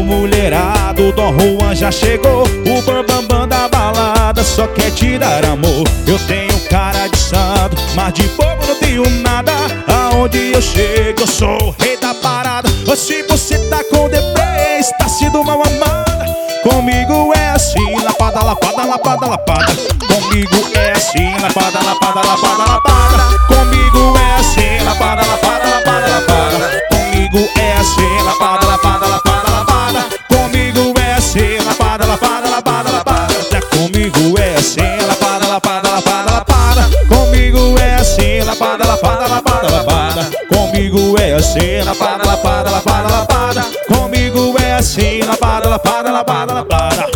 mulherada, o Dom Juan já chegou. O bambambam da balada só quer te dar amor. Eu tenho cara de santo, mas de bobo não tenho nada. Aonde eu chego eu sou o rei da parada. Ou se você tá com deprê, está sendo mal amada. Comigo é assim, lapada, lapada, lapada, lapada. Comigo é assim, lapada, lapada, lapada, lapada. Comigo é assim, lapada, lapada, lapada, lapada. Comigo é assim, lapada, lapada, lapada, lapada. Comigo é assim, lapada, lapada, lapada, lapada. Comigo é assim, lapada, lapada, lapada, lapada. Comigo é assim, lapada, lapada, lapada, lapada. Comigo é assim, lapada, lapada, lapada, lapada. Comigo é assim, lapada, lapada, lapada, lapada.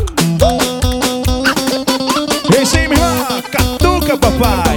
Vem sim, minha irmã, catuca, papai.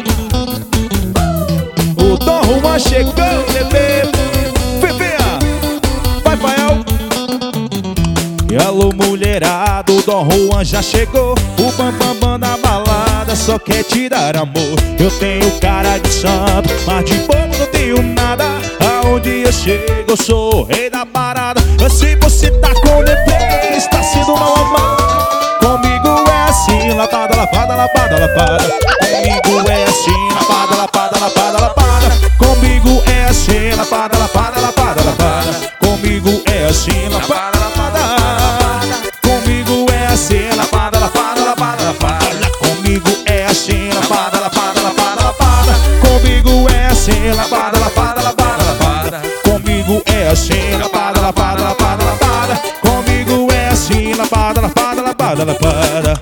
O Dom Juan chegou, bebê. Fefeia, vai, Fael. E alô, mulherada, o Dom Juan já chegou. O bambambam da balada só quer te dar amor. Eu tenho cara de santo, mas de bobo não tenho nada. Aonde eu chego eu sou o rei da parada. Se você tá com deprê, está sendo mal amado. Comigo é assim, lapada, lapada, lapada, lapada. Comigo é assim, lapada, lapada, lapada, lapada. Comigo é assim, lapada, lapada, lapada, lapada. Comigo é assim, lapada, lapada. Comigo é assim, lapada, lapada, lapada, lapada. Comigo é assim, lapada, lapada, lapada, lapada. Comigo é assim, lapada, lapada, lapada, lapada. Comigo é assim, lapada, lapada, lapada, lapada. Comigo é assim, lapada, lapada, lapada, lapada.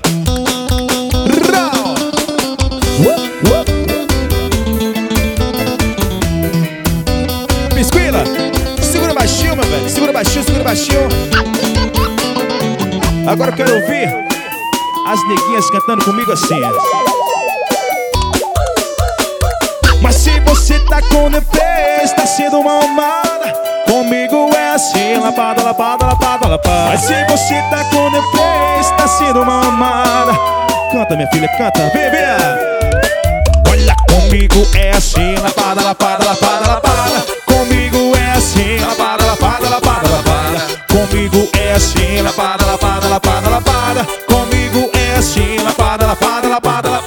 Biscuila, segura baixinho, meu velho. Segura baixinho, segura baixinho. Agora eu quero ouvir as neguinhas cantando comigo assim. Mas se você tá com deprê, está sendo uma amada. Comigo é assim, lapada, lapada, lapada, lapada. Mas se você tá com deprê, está sendo uma amada. Canta, minha filha, canta, vem, vem. Olha, comigo é assim, lapada, lapada, lapada, lapada. Comigo é assim, lapada, lapada, lapada, lapada. Comigo é assim, lapada, lapada, lapada, lapada. Comigo é assim, lapada, lapada, lapada, lapada.